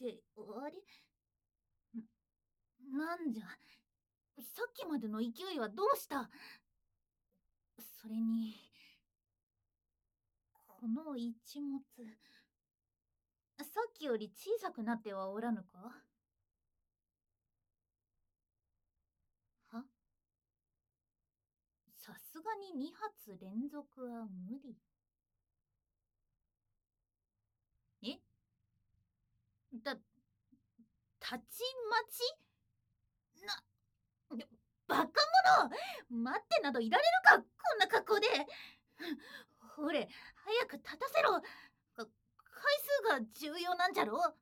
あれ、なんじゃ、さっきまでの勢いはどうした？それに、この一物、さっきより小さくなってはおらぬか？は？さすがに2発連続は無理。え？た、たちまち？バカ者！待ってなどいられるか、こんな格好で。ほれ、早く立たせろ。回数が重要なんじゃろ？は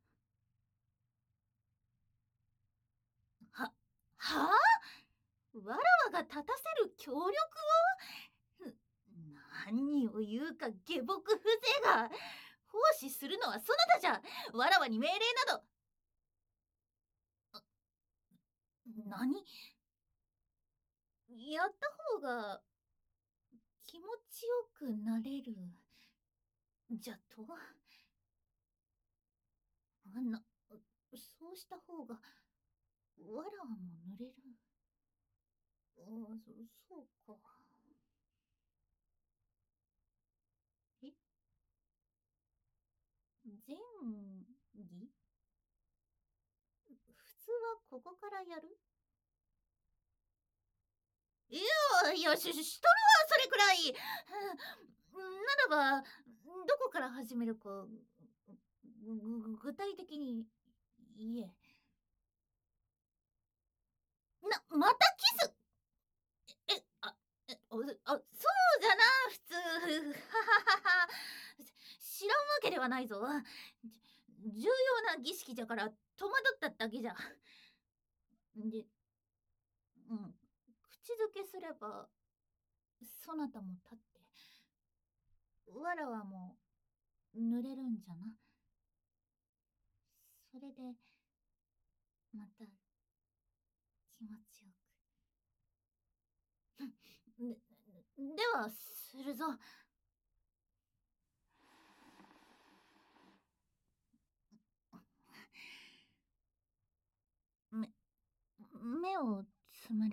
はわらわが立たせる協力を？何を言うか下僕風情が。奉仕するのはそなたじゃ。わらわに命令など。何？やった方が気持ちよくなれるじゃと？そうした方がわらわも濡れる。そうか。え？前儀？普通はここからやる？しとるわ、それくらい。ならば、どこから始めるか、具体的に言え。またキス？え、あ、そうじゃな、普通。はははは。知らんわけではないぞ。重要な儀式じゃから戸惑っただけじゃ。で、口づけすれば、そなたも立って、わらわも濡れるんじゃな。それで、また気持ちよく。では、するぞ。目をつむれ。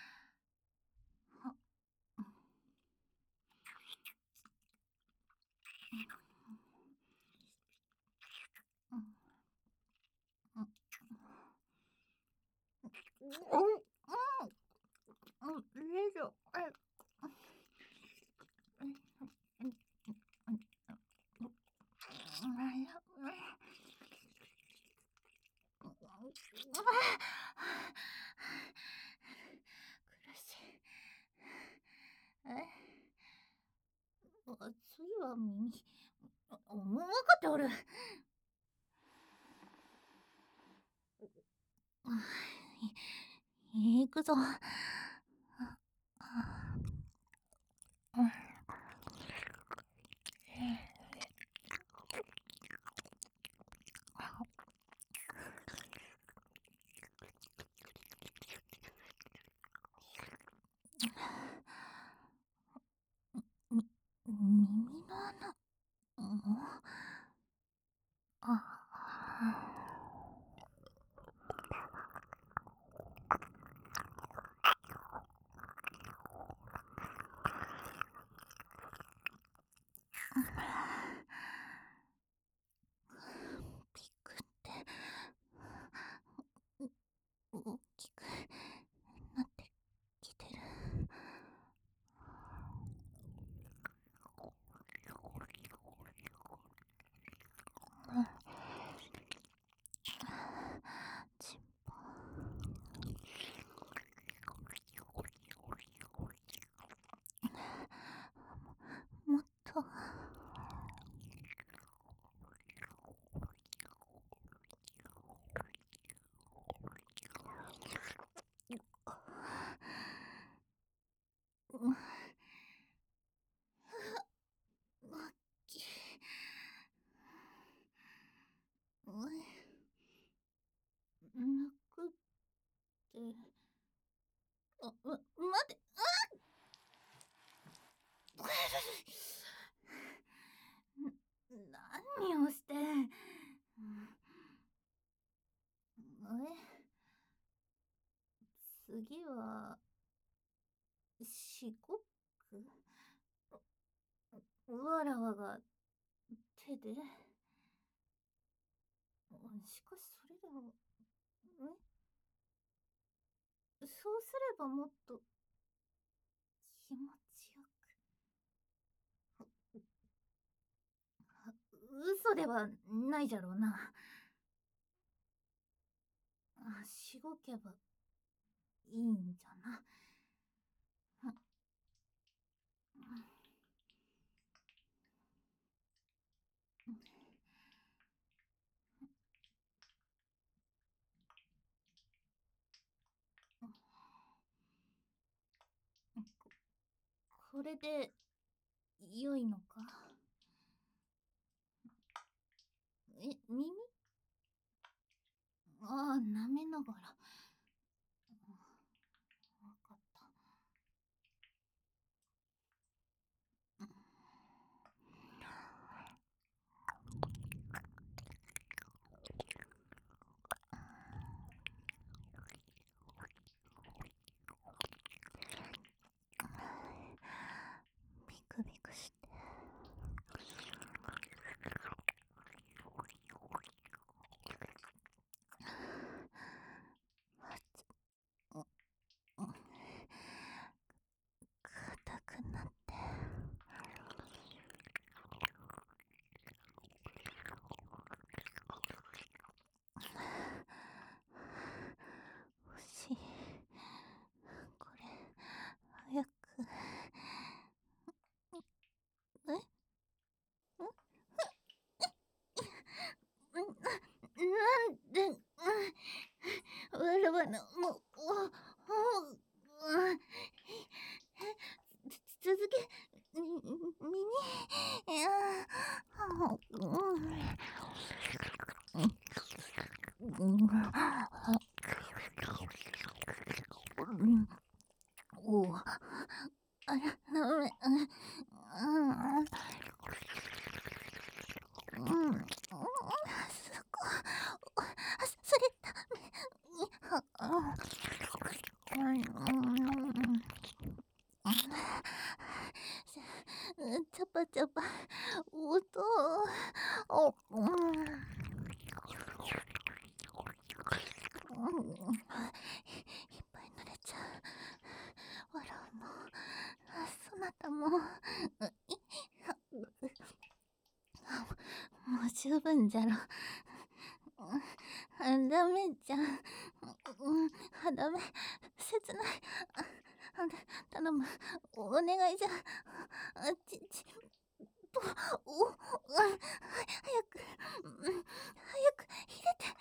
よいしょ。苦しい。次は耳。もう分かっておる。行くぞ。耳の穴。ピクって大きくなってきてる。ちんぽ。もっと。泣くって。待って。何をして。 次は、四国わらわが手で。しかしそれでも、そうすればもっと気持ちよく。嘘ではないじゃろうな。しごけばいいんじゃな。これで良いのか？耳？ああ、舐めながら。わかった。ビクビクして。硬くなって。欲しい。これ、早く。なんで、わらわの、続け、耳、いや、おう、あら、ダメ、そこ、それ、ダメ、チャパチャパ、音、いっぱい濡れちゃう。わらわも、そなたも、もう十分じゃろ。ダメじゃん。ダメ。切ない。頼む。お願いじゃ。早く、早く入れて。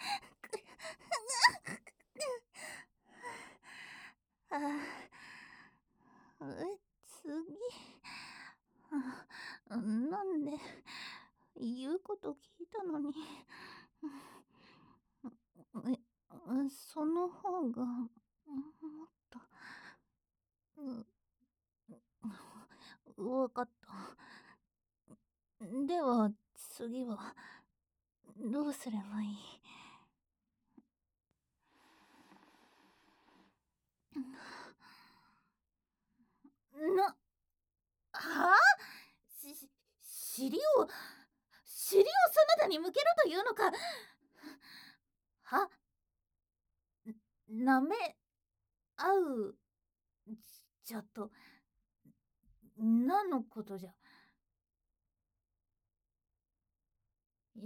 次。なんで、言うこと聞いたのに。その方が、もっと、わかった。では、次は、どうすればいい？はあ？尻をそなたに向けろというのか？は？舐め合うじゃと何のことじゃ？え？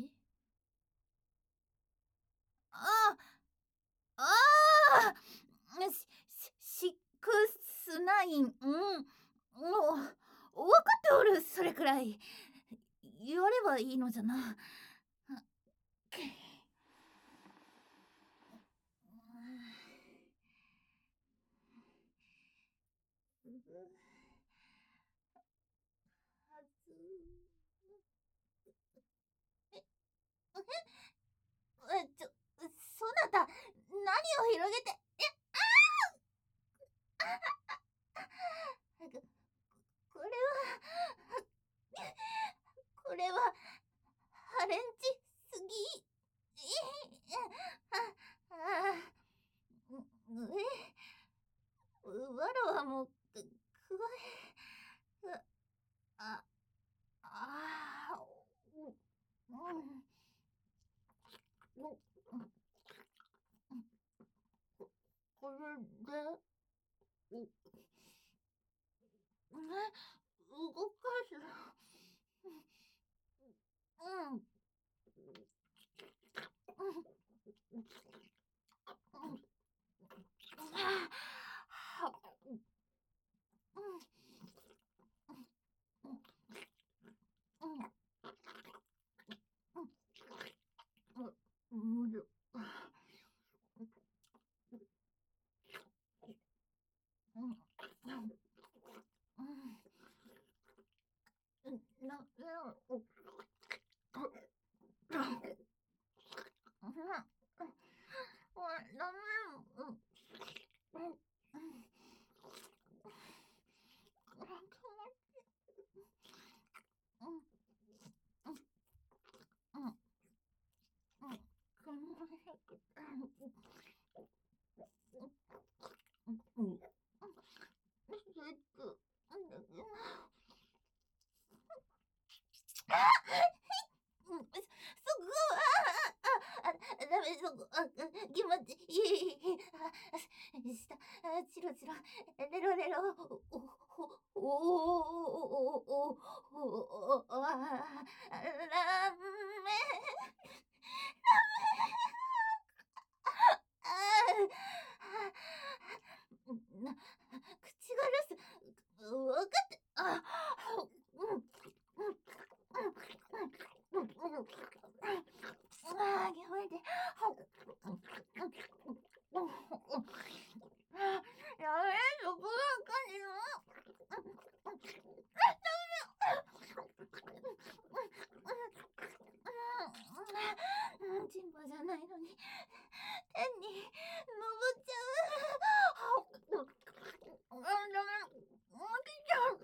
ああ、ああ、シックスナイン、もう分かっておる。それくらい言わればいいのじゃな。そなた、何を広げて、これは、これは、ハレンチすぎ。ああ、 これで、動かす。うん。無理。ダメ、そこ、気持ちいい。下、チロチロ、レロレロ、ラメ、口が留守。わかった。やめて。やめ、そこばっかりの。チンポじゃないのに天に登っちゃう。ダメ、起きちゃ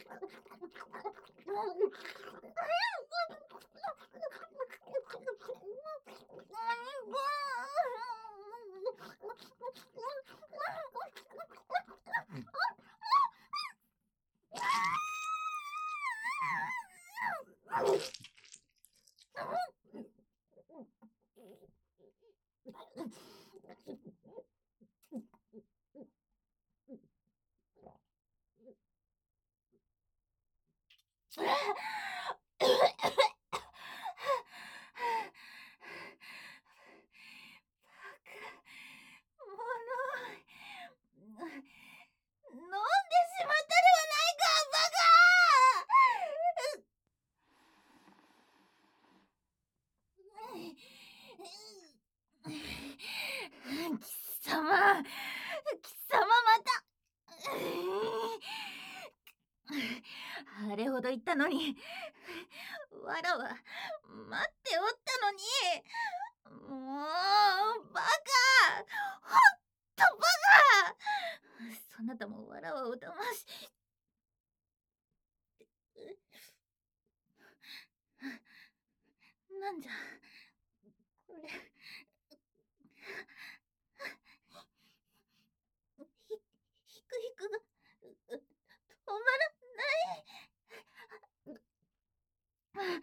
飲んでしまったではないか、バカ。貴様また。あれほど言ったのに、わらは待っておったのに。もうバカ、ほんとバカ。そなたもわらわを騙し、なんじゃこれ。ひくひくが止まらない。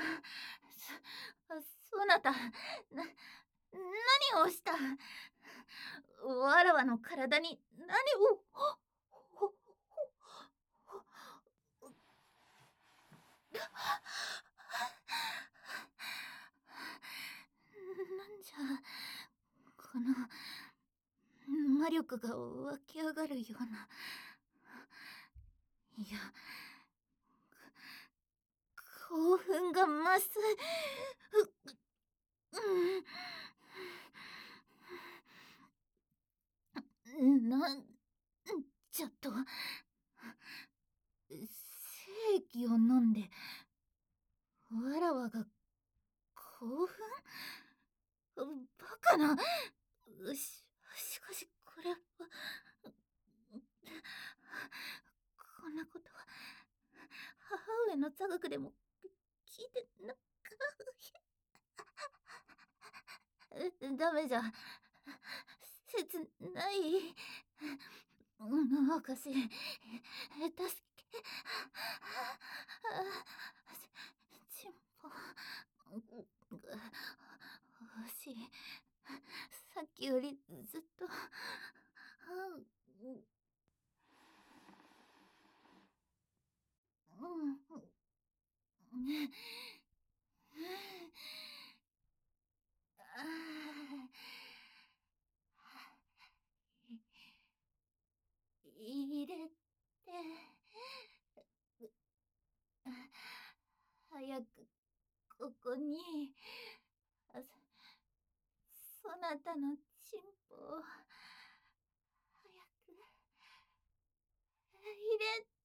そなた、何をした。わらわの体に何を。なんじゃこの魔力が湧き上がるような。いや、興奮が増す。なんじゃと。正気を飲んでわらわが興奮。バカな。しかしこれはこんなことは母上の座学でも聞いてなか。ダメじゃ。切ない。おかしい。助け。チンポ。 きよりずっと、うん、入れて、早くここに、あそなたのチンポを早く入れ